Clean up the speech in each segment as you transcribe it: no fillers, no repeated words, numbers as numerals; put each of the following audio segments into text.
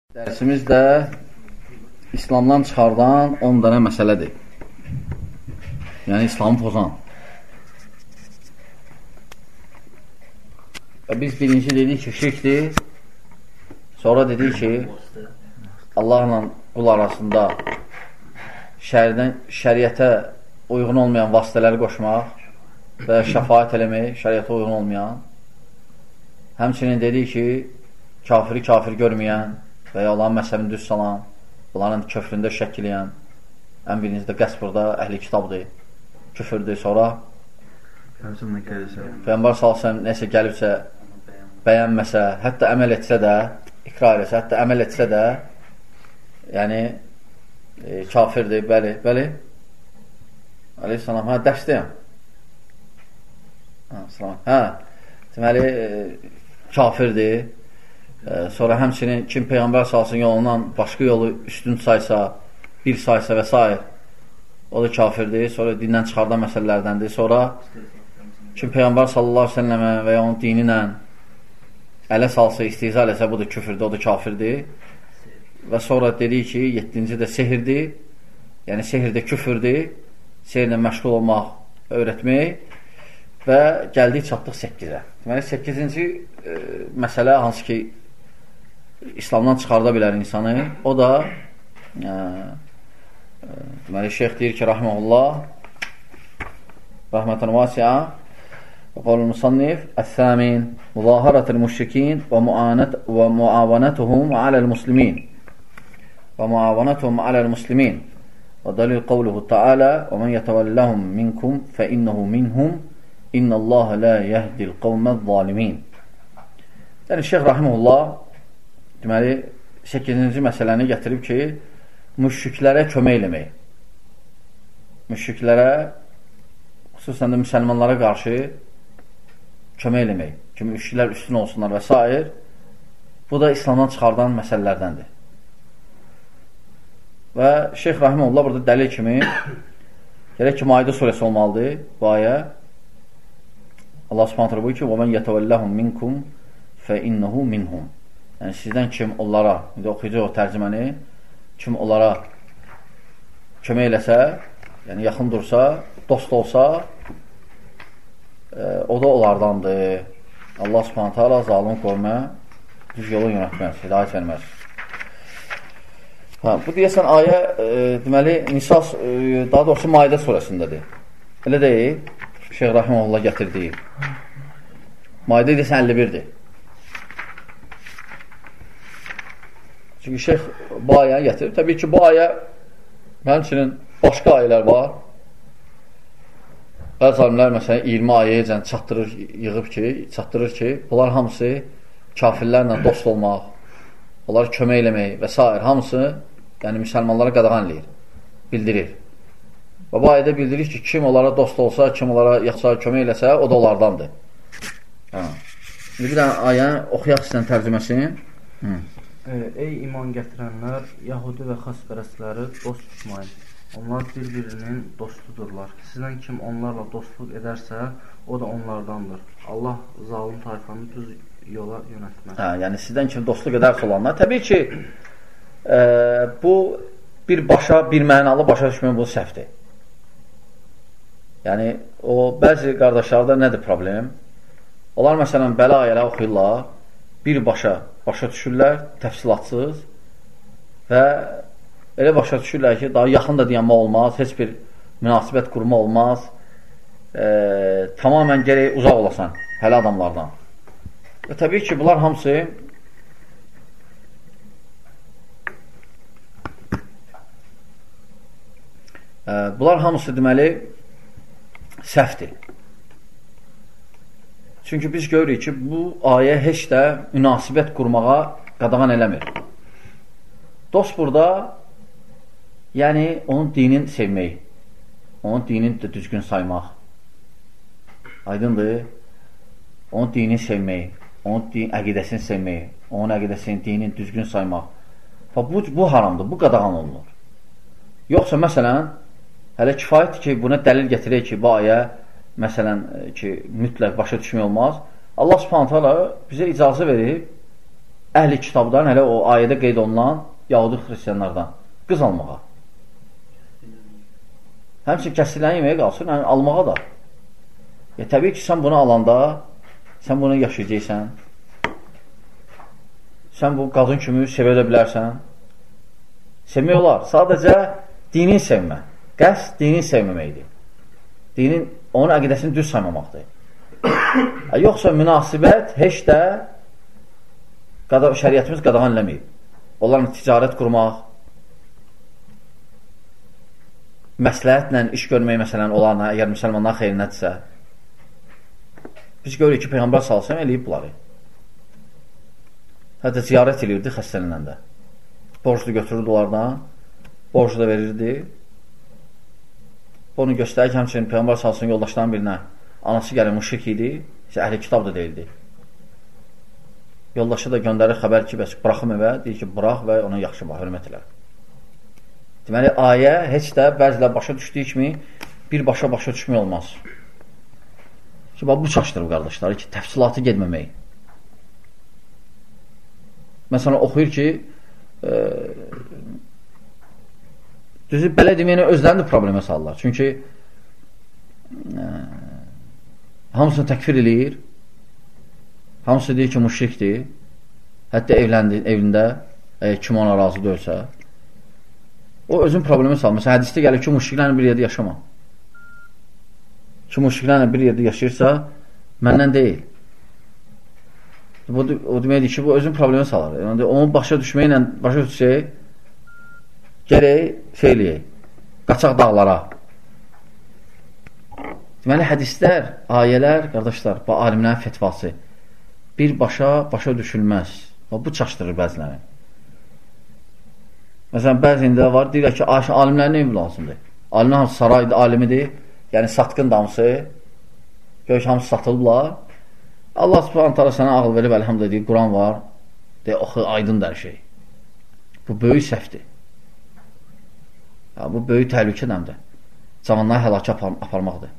Dərsimiz də İslamdan çıxardan 10 dənə məsələdir. Yəni, İslamı pozan. Və biz birinci dedik ki, şirkdir. Sonra dedik ki, Allahla qul arasında şəriətə uyğun olmayan vasitələri qoşmaq və şəfaət eləmək, şəriətə uyğun olmayan. Həmçinin dedik ki, kafiri kafir görməyən və ya onların məsəlini düz salan, onların köfründə şəkk eləyən, ən birinizdə qəsb burada əhli kitabdır, küfürdür. Sonra Peyğəmbər s.ə.v nəsə gəlibsə, bəyənməsə, hətta əməl etsə də, iqrar etsə, hətta əməl etsə də, yəni kafirdir, bəli. Aleyhisselam, dərsdəyəm. Deməli, kafirdir. Sonra həmçinin kim Peyğəmbər salsın yolundan başqa yolu üstün saysa, bir saysa və s. O da kafirdir. Sonra dindən çıxardan məsələlərdəndir. Sonra kim Peyğəmbər sallallahu aleyhi ve səlləmə və ya onun dini ilə ələ salsa, istihza eləsə, bu da küfürdür, o da kafirdir. Və sonra dedik ki, 7-ci də sehirdir. Yəni, sehirdə küfürdür. Sehirlə məşğul olmaq, öyrətmək. Və gəldik, çatdıq 8-ə. Deməli, 8-ci məsələ, hansı ki, İslamdan çıxarda bilər insanı, o da deməli, şeyx deyir ki, rahməhullah rahmətən vasi'a və qavlul musannif əs-səmin müzaharatul müşrikin və muavanatuhum aləl muslimin və dalil qavluhu ta'ala və mən yətəvəlləhum minkum fə innəhu minhum innəllaha la yəhdil qavməz zalimin. Yəni, şeyx rahməhullah deməli, 8-ci məsələni gətirib ki, müşriklərə kömək eləmək. Müşriklərə, xüsusən də müsəlmanlara qarşı kömək eləmək. Ki, müşriklər üstün olsunlar və s. Bu da İslamdan çıxardan məsələlərdəndir. Və şeyx rahiməhullah burada dəlil kimi gerək ki, Maidə surəsi olmalıdır bu ayə. Allah subhanətlə buyur ki, وَمَنْ يَتَوَلَّهُمْ مِنْكُمْ فَإِنَّهُ مِنْهُمْ. Yəni, sizdən kim onlara, oxuyacaq o tərcüməni, kim onlara kömək eləsə, yəni yaxın dursa, dost olsa, o da onlardandır. Allah subhanətə alə zalım qoymə, düz yolu yönətməz, hidayət verməz. Bu deyəsən ayə, deməli, Nisas, daha doğrusu Maidə surəsindədir. Elə deyil, Şeyx Rahiməhullah gətirdiyi. Maidə deyəsən 51-dir. Çünki şeyx bu ayəni gətirib. Təbii ki, bu ayə həmçinin başqa ayələr var. Bəzi alimlər məsələn 20 ayəyəcən çatdırır ki, bunlar hamısı kafirlərlə dost olmaq, onlara kömək eləmək və s. hamısı yəni müsəlmanlara qadağan eləyir, bildirir. Və bu ayədə bildirir ki, kim onlara dost olsa, kim onlara yaxsa kömək eləsə, o da onlardandır. Bir dənə ayəni oxuyaq istəyən tərcüməsini. Ey iman gətirənlər, yahudi və xaspərəstləri dost tutmayın. Onlar bir-birinin dostudurlar. Sizdən kim onlarla dostluq edərsə, o da onlardandır. Allah zalim tayfanı düz yola yönətməz. Yəni sizdən kim dostluq edərsə olanlar. Təbii ki, bu bir mənalı başa düşmək bu səhvdir. Yəni, o bəzi qardaşlarda nədir problem? Onlar məsələn belə ayələ oxuyurlar, başa düşürlər, təfsilatsız və elə başa düşürlər ki, daha yaxın da deyənmə olmaz, heç bir münasibət qurma olmaz, tamamən gərək uzaq olasan hələ adamlardan. Və təbii ki, bunlar hamısı deməli səhvdir. Çünki biz görürük ki, bu ayə heç də münasibət qurmağa qadağan eləmir. Dost burada, yəni onun dinin sevmək, onun dinin də düzgün saymaq. Aydındır? Onun dinin sevmək, onun əqidəsini sevmək, onun əqidəsini, dinin düzgün saymaq. Bu haramdır, bu qadağan olunur. Yoxsa, məsələn, hələ kifayətdir ki, buna dəlil gətirək ki, bu ayə məsələn ki, mütləq başa düşmək olmaz. Allah subhanətə alə bizə icazə verib əhli kitabdan, hələ o ayədə qeyd olunan Yahudi xristiyanlardan qız almağa. Həmçin kəsilən yeməyə qalsın, yəni almağa da. Təbii ki, sən bunu alanda, sən bunu yaşayacaqsən, sən bu qadın kimi sevə də bilərsən. Sevmək olar. Sadəcə dini sevmə. Qəsd dini sevməməkdir. Dinin, onun əqidəsini düz saymamaqdır. Yoxsa münasibət heç də şəriətimiz qadağan eləməyib. Onlarla ticarət qurmaq, məsləhətlə iş görmək məsələn olarına, əgər müsəlmanlar xeyrinədirsə, biz görürük ki, Peyğəmbər salsın eləyib bunları. Hətta ziyarət eləyirdi xəstələnəndə. Borclu götürürdü onlardan, borclu da verirdi. Onu göstərir ki, həmçinin Peyğəmbər salsın yoldaşların birinə anası gəlin müşrik idi, əhli kitab da deyildi. Yoldaşı da göndərir xəbər ki, bəs bıraxım evə, deyir ki, bırax və ona yaxşı bax, hörmət elə. Deməli, ayə heç də bəzilə başa düşdüyü kimi birbaşa başa düşmək olmaz. Ki, bu çaşdırır qardaşları ki, təfsilatı gedməmək. Məsələn, oxuyur ki, düzü, belə deməyəni özlərini də problemə salırlar. Çünki hamısını təkfir eləyir, hamısı deyir ki, müşrikdir, hətta evində, kim ona razı deyilsə, o özün problemə salır. Məsələn, hədisdə gəlir ki, müşriklərlə bir yerdə yaşama. Ki, müşriklərlə bir yerdə yaşayırsa, məndən deyil. O deməkdir ki, bu özün problemə salır. Yəni, onu başa düşməklə, başa düşsək, gərək eləyək, qaçaq dağlara. Deməli, hədislər, ayələr, qardaşlar, bu alimlərin fetvası birbaşa başa düşülməz. Bu çaşdırır bəziləri. Məsələn, bəzində var, deyirlər ki, alimlərin neymi lazımdır? Alimlər hamısı saraydı, alimidir, yəni satqın damısı, görək hamısı satılıblar. Allah subhanət hala sənə ağıl verib, əlhamdülillah deyir, Quran var, deyir, oxu, aydındır hər şey. Bu böyük səhvdir. Bu böyük təhlükədəndir. Cavanları həlakə aparmaqdır.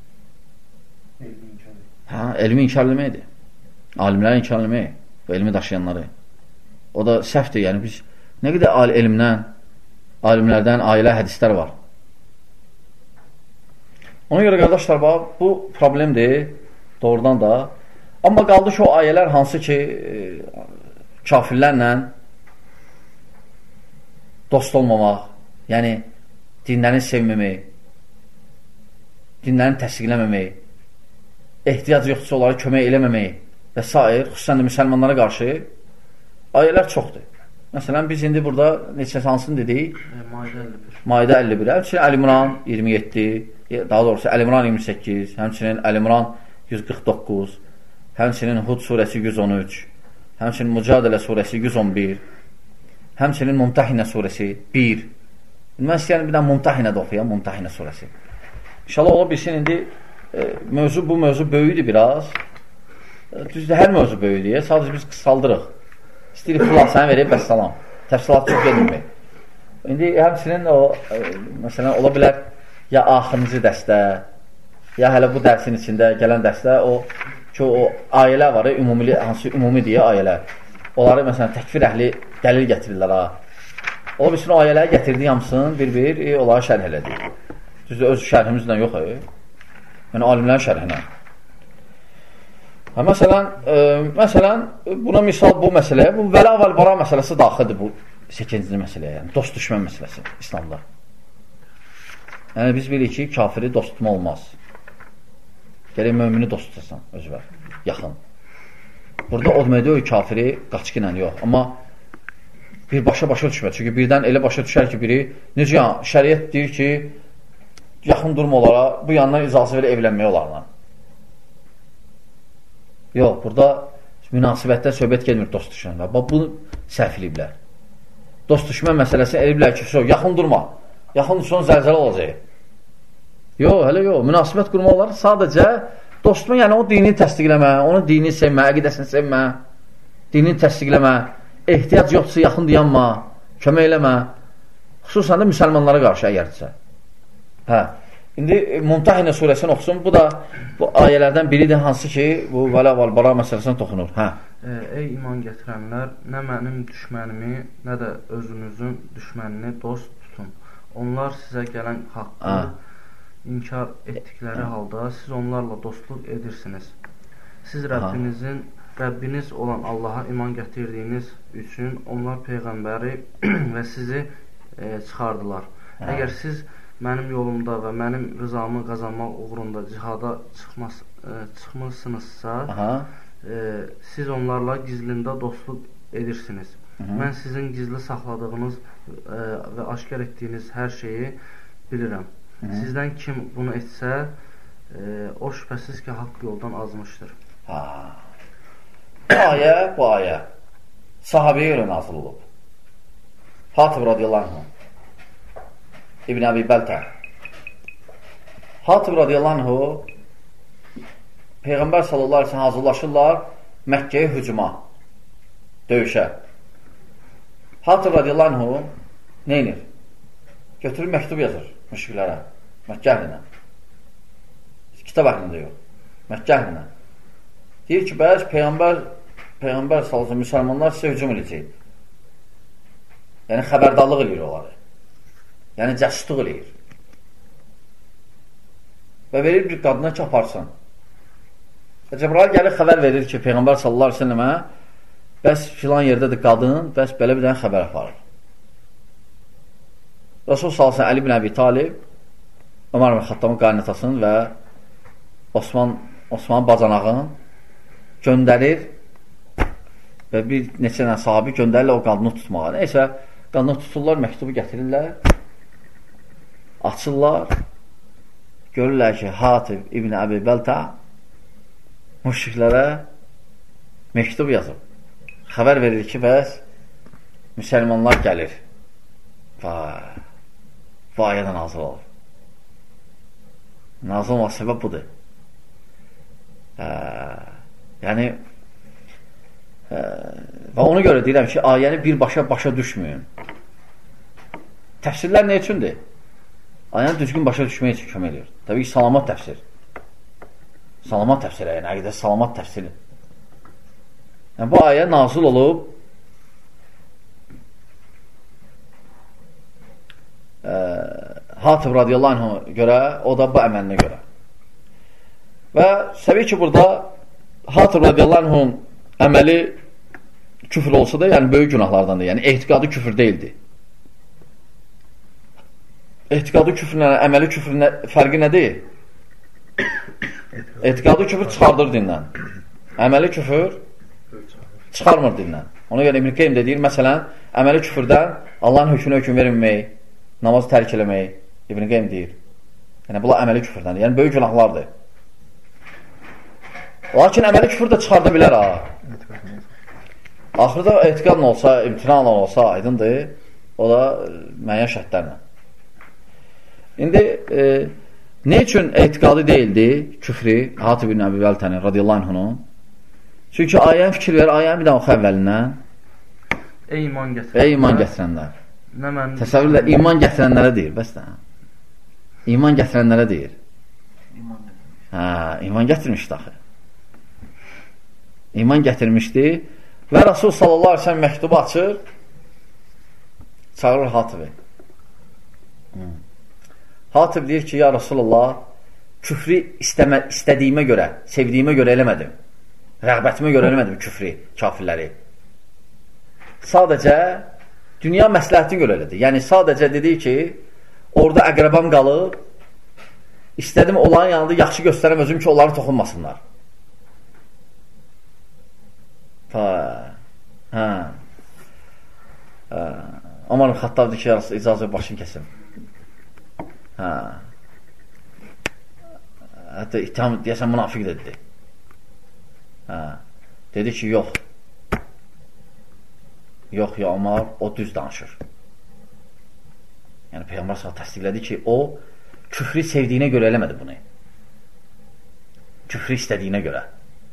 Elmi inkar eləməkdir. Alimləri inkar eləmək, bu elmi daşıyanları. O da səhvdir, yəni biz nə qədər elmdən, alimlərdən ailə hədislər var. Ona görə qardaşlar, bu problemdir, doğrudan da. Amma qaldı ki, o ayələr hansı ki, kafirlərlə dost olmamaq, yəni dinlərini sevməmək, dinlərini təsdiqləməmək, ehtiyac yoxdursa onlara kömək eləməmək və s. Xüsusən də müsəlmanlara qarşı ayələr çoxdur. Məsələn, biz indi burada neçə hansını dedik? Maidə 51. Həmçinin Əl-İmran 27, daha doğrusu Əl-İmran 28, həmçinin Əl-İmran 149, həmçinin Hud surəsi 113, həmçinin Mücadilə surəsi 111, həmçinin Mumtahinə surəsi 1. Mən istəyən bir də Mumtahinə də oxuyam, Mumtahinə surəsi. İnşallah ola bilsin, indi bu mövzu böyüdür biraz. Düzdür, hər mövzu böyüdür, sadəcə biz qısaldırıq. İstəyirik xülasəni verib, bəs salam. Təfsilat çox gedilmək. İndi həmçinin məsələn, ola bilər ya axırıncı dərsdə, ya hələ bu dərsin içində gələn dərsdə o ayələr var, hansı ümumi deyə ayələr. Onları məsələn təkfir əhli dəlil gətirirlər. Ola bilsin, o ayələri gətirdiyi hamısını bir-bir onları şərh elədik. Düzdür, öz şərhimizlə yox. Yəni, alimlərin şərhinə. Məsələn, buna misal bu məsələyə, bu vəla və bara məsələsi daxildir bu 8-ci məsələyə, yəni dost düşmə məsələsi İslamda. Yəni, biz bilirik ki, kafiri dost tutma olmaz. Gələk mömini dost tutasan, özü var, yaxın. Burada o deməkdə o kafiri qaçqı ilə yox, amma birbaşa başa düşmə. Çünki birdən elə başa düşər ki, biri, necə yəni, şəriət deyir ki, yaxın durma olara, bu yandan icazə verə evlənməyə olarlar. Yox, burada münasibətdə söhbət gelmir dost düşmə. Bunu səhv eləyiblər. Dost düşmə məsələsi eləyiblər ki, yaxın durma. Yaxın son zəlzələ olacaq. Yox, hələ yox. Münasibət qurma olar. Sadəcə dostuma, yəni o dini təsdiqləmə, onun dini sevmə, əqidəsini sevmə, dini təsdiqləmə, ehtiyac yoxdursa yaxın dayanma, kömək eləmə. Xüsusən də müsəlmanlara qarşı əgərdirsə. İndi Mumtahinə surəsini oxusun. Bu da bu ayələrdən biridir, hansı ki, bu vələ və bara məsələsinə toxunur. Hə. Ey iman gətirənlər, nə mənim düşmənimi, nə də özünüzün düşmənini dost tutun. Onlar sizə gələn haqqı inkar etdikləri halda siz onlarla dostluq edirsiniz. Siz Rəbbiniz olan Allaha iman gətirdiyiniz üçün onlar Peyğəmbəri və sizi çıxardılar. Əgər siz mənim yolumda və mənim rızamı qazanmaq uğrunda cihada çıxmırsınızsa, siz onlarla gizlində dostluq edirsiniz. Mən sizin gizli saxladığınız və aşkar etdiyiniz hər şeyi bilirəm. Sizdən kim bunu etsə, o şübhəsiz ki, haqq yoldan azmışdır. Bu ayə sahabəyə görə nazil olub. Hatib radiyallahu anh, İbn Əbi Bəltə. Hatib radiyallahu anh, Peyğəmbər sallallahu aleyhi ve sellem hazırlaşırlar Məkkəyə hücuma, döyüşə. Hatib radiyallahu anh nə inir? Götürüb məktub yazır müşriklərə, Məkkə əhlinə. Kitab əhlində yox, Məkkə əhlinə. Deyir ki, bəs Peyğəmbər sallallahu aleyhi ve sellem müsəlmanlar sizə hücum edəcək. Yəni xəbərdarlıq edir onları. Yəni cəsutluq eləyir. Və verir bir qadına ki, aparsın. Və Cəbrail gəlir, xəbər verir ki, Peyğəmbər sallallahu aleyhi ve sellemə bəs filan yerdədir qadın, bəs belə bir dənə xəbər aparır. Rasul sallallahu aleyhi ve sellem Əli bin Əbi Talib, Ömər bin Xattabın qaynatasını və Osman bacanağın göndərir və bir neçə dənə sahabi göndərirlər o qadını tutmağa. Neysə, qadını tuturlar, məktubu gətirirlər, açırlar, görürlər ki, Hatib İbn Əbi Bəltə müşriklərə məktub yazıb. Xəbər verir ki, bəs müsəlmanlar gəlir. Bu ayədən nazil olur. Nazil olmaq səbəb budur. Yəni və ona görə deyirəm ki, ayəni birbaşa başa düşməyin. Təfsirlər nə üçündür? Ayəni düzgün başa düşmək üçün kömək edir. Təbii ki, salamat təfsir. Salamat təfsir, yəni əqidə salamat təfsiri. Yəni, bu ayə nazil olub Hatib radiyallahu anh'a görə, o da bu əməlinə görə. Və səbəb ki, burada Hatib radiyallahu anh'ın əməli küfür olsa da, yəni böyük günahlardandır. Yəni, etiqadı küfür deyildi. Etiqadı küfürlə, əməli küfürlə fərqi nədir? Etiqadı küfür çıxardır dindən. Əməli küfür çıxarmır dindən. Ona görə İbn Qeym də deyir, məsələn, əməli küfürdən Allahın hökmünə hökm verilmək, namazı tərk eləmək, İbn Qeym deyir. Yəni, bunlar əməli küfürdən. Yəni, böyük günahlardır. Lakin əməli küfür də çıxarda bilər, Axırda etiqadla olsa, imtinanla olsa, aydındır, o da müəyyən şərtlərlə. İndi, nə üçün etiqadı deyildi küfri Hatib ibn Əbi Bəltənin radiyallahu anh'ın? Çünki ayənin fikir verir, ayənin bir daha oxu əvvəlindən. Ey iman gətirənlər. Təsəvvürlə, iman gətirənlərə deyir, bəs də. İman gətirənlərə deyir. İman gətirmişdi axı. İman gətirmişdi və Rasul sallallahu aleyhi ve sellem məktubu açır, çağırır Hatibi. Hatib deyir ki, ya Rasulullah, küfri istədiyimə görə, sevdiyimə görə eləmədim. Rəğbətimə görə eləmədim küfri, kafirləri. Sadəcə dünya məsləhətini görə elədi. Yəni, sadəcə dedi ki, orada əqrəbam qalıb, istədim onların yanında yaxşı göstərəm özüm ki, onları toxunmasınlar. Ömər Xattab ki, icazə başını kəsim. Hətta ittiham deyəsən münafiq dedi. Dedi ki, yox. Yox, ya Ömər, o düz danışır. Yəni, Peyğəmbər sağ təsdiqlədi ki, o küfrü sevdiyinə görə eləmədi bunu. Küfrü istədiyinə görə.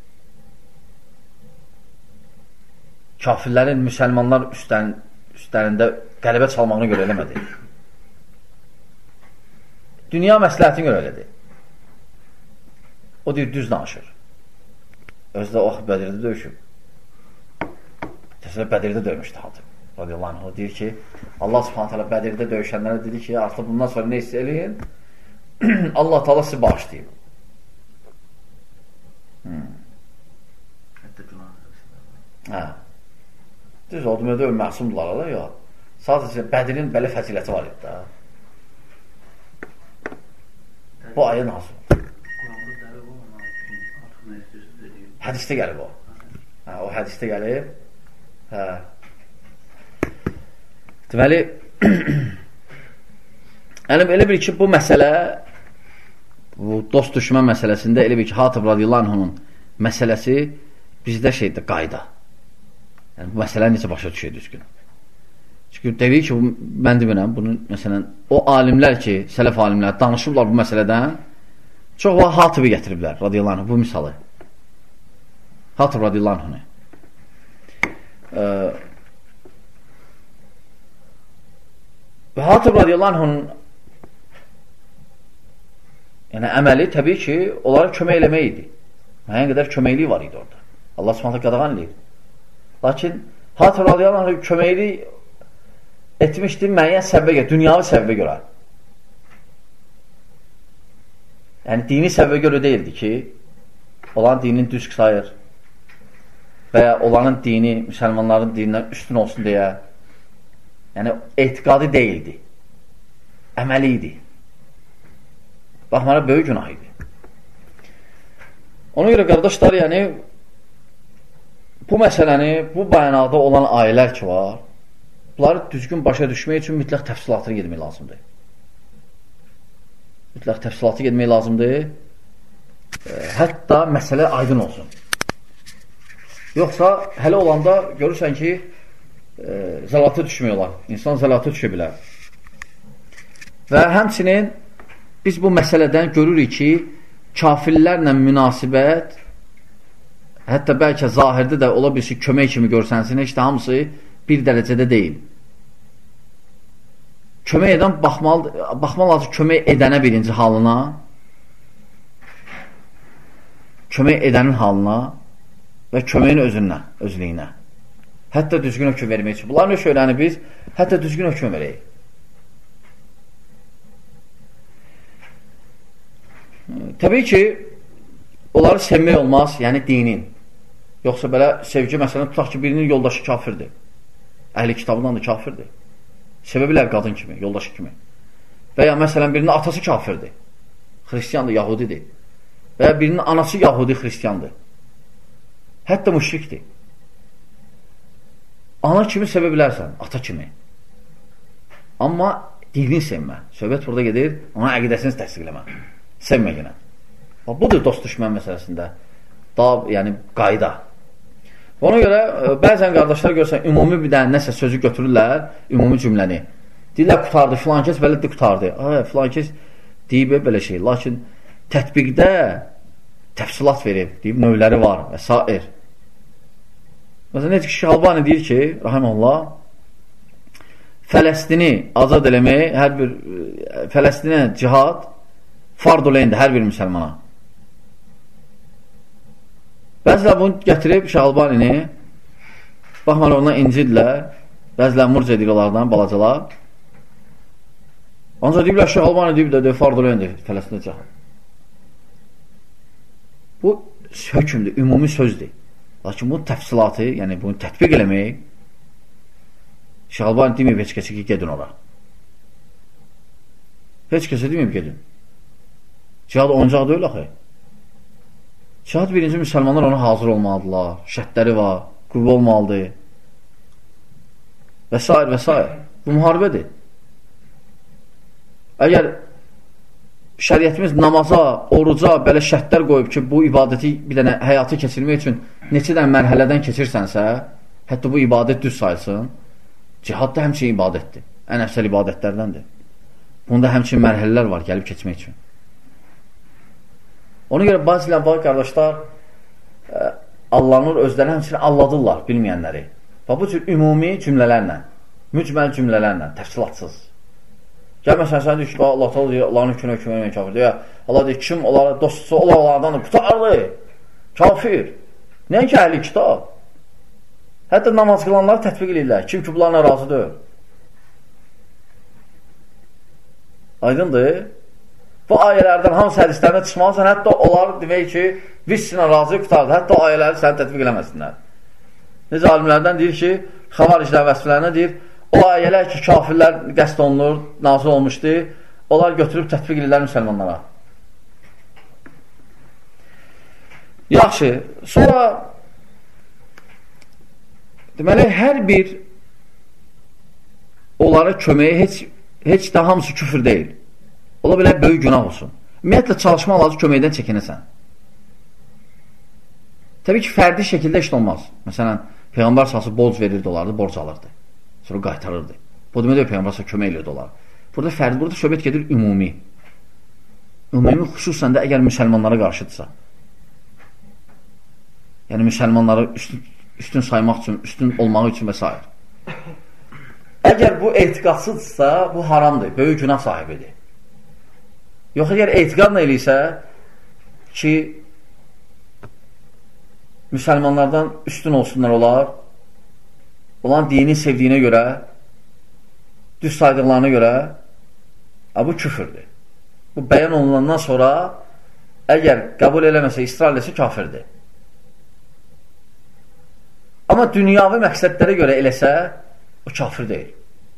Kafirlərin müsəlmanlar üstlərində qələbə çalmağına görə eləmədi. dünya məsləhətini görə elədi. O deyir, düz danışır. Özü də o Bədirdə döyüşüb. Təsələ Bədirdə döymüşdü Hatib. Radiyallahu anh. O deyir ki, Allah subhanət hələ Bədirdə döyüşənlərə dedi ki, artıq bundan sonra nə istəyin? Allah Taala sizi bağışlayıb. Hə. Düz o demədə məsumdular da, yox. Sadəcə Bədirin belə fəziləti var idi da. Bu ayə nazil oldu. Hədisdə gəlib o. Hə, o hədisdə gəlib. Hə. Deməli, elə bil ki, bu məsələ, bu dost düşmən məsələsində elə bil ki, Hatib radiyallahu anhunun məsələsi bizdə şeydir, qayda. Yəni, bu məsələ necə başa düşür düzgün. Çünki deyir ki, mən demirəm, bunu məsələn, o alimlər ki, sələf alimlər danışıblar bu məsələdən, çox vaxt Hatibi gətiriblər, radiyallahu anh, bu misalı. Hatib radiyallahu anh. Və Hatib radiyallahu anh yəni əməli təbii ki, onlara kömək eləmək idi. Müəyyən qədər köməkliyi var idi orada. Allah subhanətə qadağan eləyir. Lakin Hatib radiyallahu anh köməkliyi etmişdi müəyyən səbəbə görə, dünyavi səbəbə görə. Yəni, dini səbəbə görə deyildi ki, olan dinin düz sayır və ya olanın dini, müsəlmanların dinindən üstün olsun deyə. Yəni, etiqadi deyildi. Əməli idi. Baxmana böyük günah idi. Ona görə, qardaşlar, yəni, bu məsələni, bu mənada olan ayələr ki var, bunları düzgün başa düşmək üçün mütləq təfsilatını gedmək lazımdır. Mütləq təfsilatı gedmək lazımdır. Hətta məsələ aydın olsun. Yoxsa, hələ olanda görürsən ki, zəlatı düşmək olar. İnsan zəlatı düşə bilər. Və həmçinin biz bu məsələdən görürük ki, kafirlərlə münasibət, hətta bəlkə zahirdə də ola bilsin kömək kimi görsənsin, heç də hamısı bir dərəcədə deyil. Kömək edən baxmalı lazım kömək edənə birinci halına, kömək edənin halına və köməyin özlüyünə. Hətta düzgün hökm vermək üçün. Bunların öşöyləni biz hətta düzgün hökm verəyik. Təbii ki, onları sevmək olmaz, yəni dinin. Yoxsa belə sevgi məsələn tutaq ki, birinin yoldaşı kafirdir. Əhli kitabından da kafirdir. Sevə bilər qadın kimi, yoldaşı kimi. Və ya məsələn birinin atası kafirdir. Xristiyandır, yahudidir. Və ya birinin anası yahudi, xristiyandır. Hətta müşrikdir. Ana kimi sevə bilərsən, ata kimi. Amma dinin sevmə. Söhbət burada gedir, ona əqidəsini təsdiqləmə. Sevməyinə. Budur dost düşmən məsələsində. Daha, yəni, qayda. Ona görə, bəzən qardaşlar görsən, ümumi bir dənə nəsə sözü götürürlər, ümumi cümləni. Deyirlər, qutardı, filan kəs belə də qutardı. Filan kəs deyib belə şey. Lakin tətbiqdə təfsilat verib, deyib, növləri var və s. Məsələn, necə ki, Şeyx Albani deyir ki, rahiməhullah, Fələstini azad eləmək, hər bir Fələstinə cihad fard oləyində hər bir müsəlmana. Bəzilər bunu gətirib Şeyx Albanini, baxmalı ondan incidirlər, bəzilər murc edirlərdən, balacalar. Ancaq deyiblər, Şeyx Albani deyib də fard oləyində Fələstinə cihad. Bu hökmdür, ümumi sözdür. Lakin bu təfsilatı, yəni bunu tətbiq eləmək, Şeyx Albani deməyib heç kəsə ki, gedin ora. Heç kəsə deməyib gedin. Cihad oncaq deyil axı. Cihad birinci müsəlmanlar ona hazır olmalıdırlar, şərtləri var, qüvvə olmalıdır və s. və s. Bu müharibədir. Əgər şəriətimiz namaza, oruca belə şərtlər qoyub ki, bu ibadəti bir dənə həyatı keçirmək üçün neçə dənə mərhələdən keçirsənsə, hətta bu ibadət düz sayılsın, cihad da həmçinin ibadətdir. Ən əfsəl ibadətlərdəndir. Bunda həmçinin mərhələlər var gəlib keçmək üçün. Ona görə bazılar var, qardaşlar, Allah'ın özləri həmçinin alladırlar bilməyənləri. Və bu cür ümumi cümlələrlə, mücməl cümlələrlə, təfsilatsız. Gəlməsən, sən deyir ki, Allah təala deyir, Allahın hökmünə hökm verməyən kafirdir. Ya, Allah deyir, kim onlara dostsa, onlardan qutardı. Kafir. Nəinki əhli kitab? Hətta namaz qılanları tətbiq edirlər. Kim ki, bunlarla razıdır. Aydındır. Bu ayələrdən hamısı hədislərində çıxmalısan, hətta onlar demək ki, biz sinə razı qutardı. Hətta o ayələri səni tətbiq eləməsinlər. Necə alimlərdən deyir ki, xavariclər vəsfələrinə deyir, o ayələr ki, kafirlər qəsd olunur, nazil olmuşdu, onlar götürüb tətbiq edirlər müsəlmanlara. Yaxşı, sonra deməli, hər bir onlara köməyi heç də hamısı küfür deyil. Ola belə böyük günah olsun. Ümumiyyətlə, çalışma lazım köməkdən çəkinəsən. Təbii ki, fərdi şəkildə işlə olmaz. Məsələn, Peyğəmbər sası borc verirdi onlardı, borc alırdı. Sonra qaytarırdı. Bu demək deyil, Peyğəmbər sası kömək edirdi onlara. Burada fərdi, burada söhbət gedir ümumi. Ümumi xüsusən də əgər müsəlmanlara qarşıdırsa. Yəni, müsəlmanları üstün saymaq üçün, üstün olmaq üçün və s. Əgər bu etiqadsıdırsa, bu haramdır, böyük günah sahibidir. Yox, əgər etiqadla eləysə ki, müsəlmanlardan üstün olsunlar olar, olan dini sevdiyinə görə, düz saydıqlarına görə, bu küfürdür. Bu bəyan olunandan sonra, əgər qəbul eləməsə, israr eləsə, kafirdir. Amma dünyavi məqsədlərə görə eləsə, o kafir deyil.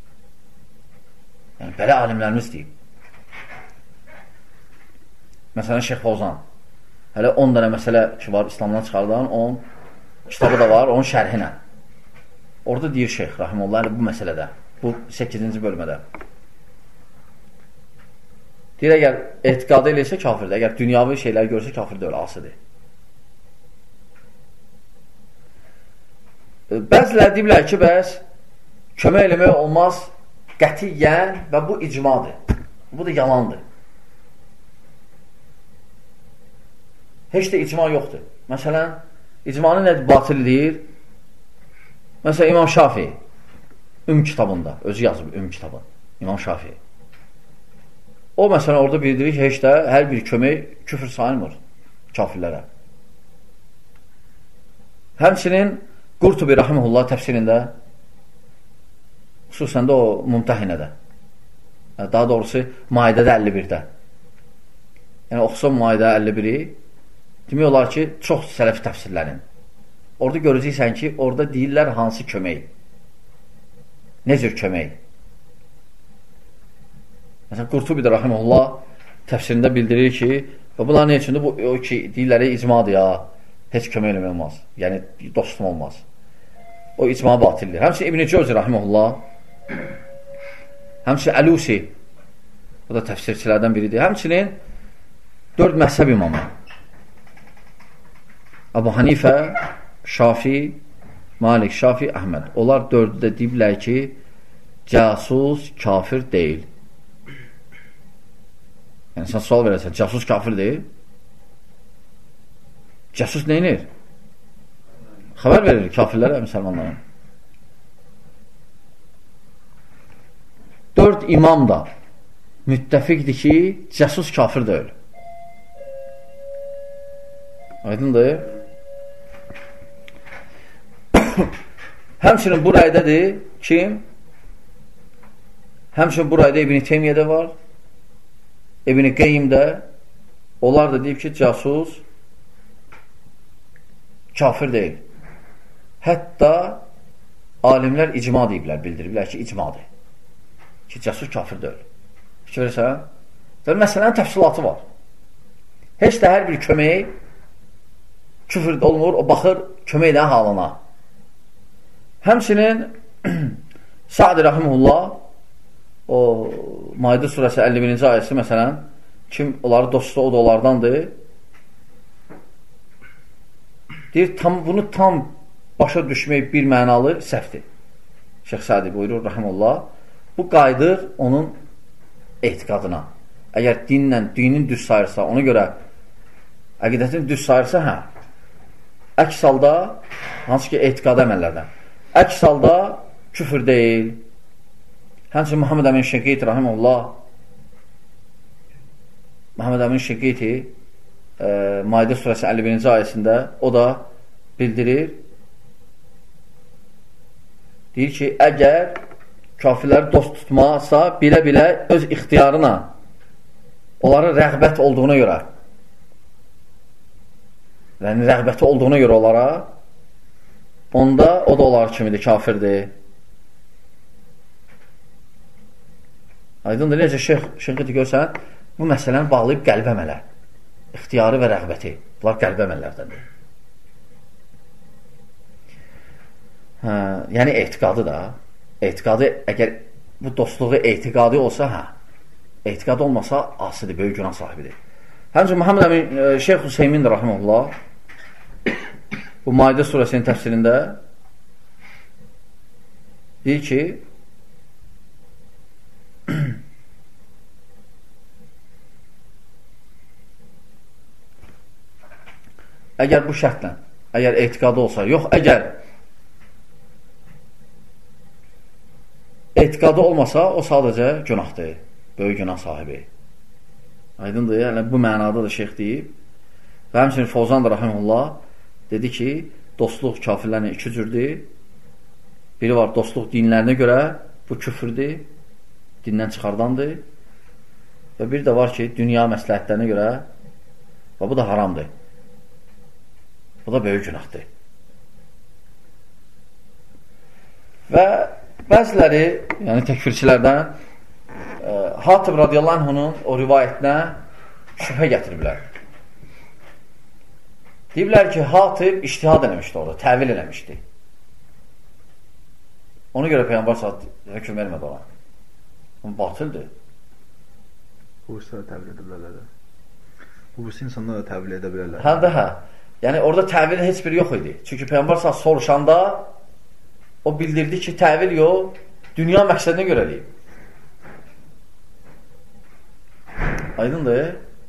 Yəni, belə alimlərimiz deyib. Məsələn, Şeyx Fovzan. Hələ 10 dənə məsələ ki var, İslamdan çıxardan, onun kitabı da var, onun şərhinə. Orada deyir Şeyx, rahimullah, bu məsələdə, bu 8-ci bölmədə. Deyir, əgər etiqadı eləysə kafirdir, əgər dünyavi şeylər görsə kafirdir, öyle asıdır. Bəzilər deyirlər ki, bəs kömək eləmək olmaz qətiyyən və bu icmadır. Bu da yalandır. Heç də icma yoxdur. Məsələn, icmanı nədir? Batil deyir. Məsələn, İmam Şafii kitabında, özü yazıb kitabı. İmam Şafii. O, məsələn, orada bildirir ki, heç də hər bir kömək küfür sayılmır kafirlərə. Həmçinin Qurtubi rahimehullah təfsirində, xüsusən də o Mumtahinədə, daha doğrusu Maidədə 51-də. Yəni, oxusan Maidə 51-i, demək olar ki, çox sələf təfsirlərin. Orada görəcəksən ki, orada deyirlər hansı kömək. Ne cür kömək? Məsələn, Qurtubi də rahimehullah təfsirində bildirir ki, və bunlar nə üçündür? Bu o ki, deyirləri icmadır ya, heç kömək eləmək olmaz. Yəni, dostum olmaz. O icma batildir. Həmçinin İbn-i Cəvzi rahimehullah, həmçinin Əlusi, o da təfsirçilərdən biridir. Həmçinin 4 məzhəb imamı. Əbu Hanifə, Şafi, Malik, Şafi, Əhməd. Onlar 4'ü də deyiblər ki, casus kafir deyil. Yəni, sən sual verəsən, casus kafir deyil. Casus neynir? Xəbər verir kafirlərə, müsəlmanlara. 4 imam da müttəfiqdir ki, casus kafir deyil. Aydındır. Həmçinin bu rəydədir kim? Həmçinin bu rəydə İbn-i Teymiyədə var, İbn-i Qeyyimdə. Onlar da deyib ki, casus kafir deyil. Hətta alimlər icma deyiblər, bildiriblər ki, icmadır. Ki, casus kafir deyil. Fikir verirsən? Və məsələnin təfsilatı var. Heç də hər bir kömək küfür olmur, o baxır köməklə halına. Həmçinin Sa'di rahimehullah o Maidə surəsi 51-ci ayəsi məsələn, kim onları dostu o da onlardandır. Deyir, bunu tam başa düşmək bir mənalı səhvdir. Şeyx Sa'di buyurur rahimehullah, bu qayıdır onun etiqadına. Əgər dinin düz sayırsa, ona görə əqidətini düz sayırsa, hə. Əks halda, hansı ki etiqad əməllərdən, əks halda küfür deyil. Həmçinin Muhammed Əmin Şəqeyti rahimehullah, Muhammed Əmin Şəqeyti Maidə surəsi 51-ci ayəsində o da bildirir, deyir ki, əgər kafirləri dost tutmasa, bilə-bilə öz ixtiyarına onların rəğbət olduğuna görə, yəni rəğbəti olduğuna görə onlara, onda o da onlar kimidir, kafirdir. Aydındır, necə Şəqeyti görsən, bu məsələni bağlayıb qəlbə əmələ, ixtiyarı və rəğbəti, bunlar qəlbə əməllərdəndir. Yəni etiqadı da, etiqadı, əgər bu dostluğu etiqadı olsa, etiqadı olmasa, asidir, böyük günah sahibidir. Həmçinin Muhammed Əmin Şeyx Hüseymin rahimehullah bu Maidə surəsinin təfsirində deyir ki, əgər bu şərtlə, əgər etiqadı olsa, yox, əgər etiqadı olmasa, o sadəcə günahdır, böyük günah sahibi. Aydındır, yəni bu mənada da şeyx deyib. Və həmçinin Fozan da rahimehullah dedi ki, dostluq kafirlərlə iki cürdür. Biri var, dostluq dinlərinə görə bu küfürdür, dindən çıxardandır. Və bir də var ki, dünya məsləhətlərinə görə və bu da haramdır. Bu da böyük günahdır. Və bəziləri, yəni təkfirçilərdən Hatib radiyallahu anhunun o rivayətinə şübhə gətiriblər. Deyiblər ki, Hatib iştihad eləmişdi orada, təvil eləmişdi. Ona görə Peyğəmbər saat hökm vermədi ona. Bu batıldır. Bu üstədə təvil edə bilərlər. Bu insanlar da təvil edə bilərlər. Həm də Yəni orada təvil heç biri yox idi. Çünki Peyğəmbər saat soruşanda o bildirdi ki, təvil yox, dünya məqsədinə görə deyib. Aydındır.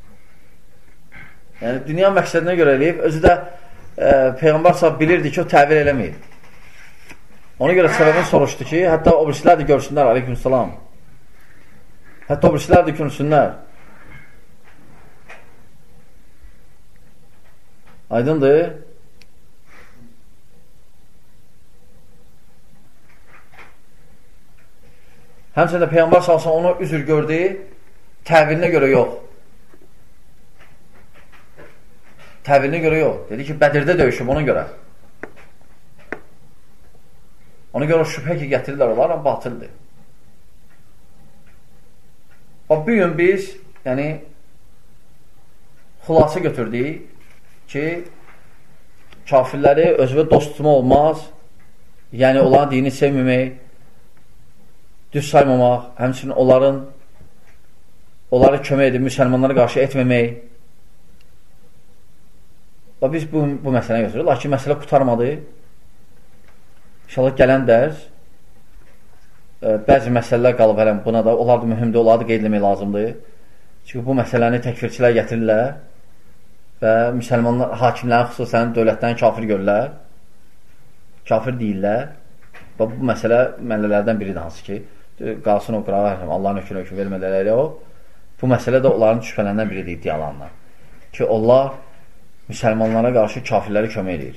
Yəni, dünya məqsədinə görə eləyib, özü də Peyğəmbər sahib bilirdi ki, o təvil eləməyib. Ona görə səbəbini soruşdu ki, hətta o birisilər də görsünlər, aleykümselam. Hətta o birisilər də görsünlər. Aydındır. Həmçində Peyğəmbər salsan onu üzr gördü, təvilinə görə yox. Təvilinə görə yox. Dedi ki, Bədirdə döyüşüm ona görə. Ona görə o şübhə ki, gətirirlər onlar, amma batıldır. Bu gün biz, yəni, xulası götürdük ki, kafirləri özünə dost tutma olmaz, yəni onların dini sevməmək, düz saymamaq, həmçinin onları kömək edib, müsəlmanlara qarşı etməmək. Və biz bu məsələni götürürük. Lakin məsələ qutarmadı. İnşallah gələn dərs bəzi məsələlər qalıb hələm buna da. Onlar da mühümdür, onları da qeyd etmək lazımdır. Çünki bu məsələni təkfirçilər gətirirlər və müsəlmanlar, hakimlərin xüsusən dövlətlərini kafir görürlər. Kafir deyirlər. Və bu məsələlərdən biridir hansı ki, qalsın o qırağa, Allahın hökmünü vermələri o. Bu məsələ də onların şübhələrindən biridir iddialarından. Ki, onlar müsəlmanlara qarşı kafirləri kömək edir.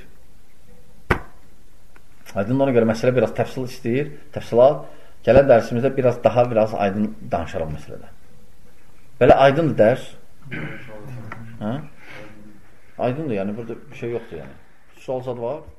Aydın ona görə məsələ biraz təfsil istəyir, təfsilat. Gələn dərsimizdə biraz aydın danışarım məsələdə. Belə aydındır dərs. Aydındır, yəni burada bir şey yoxdur. Yəni. Sual zad var.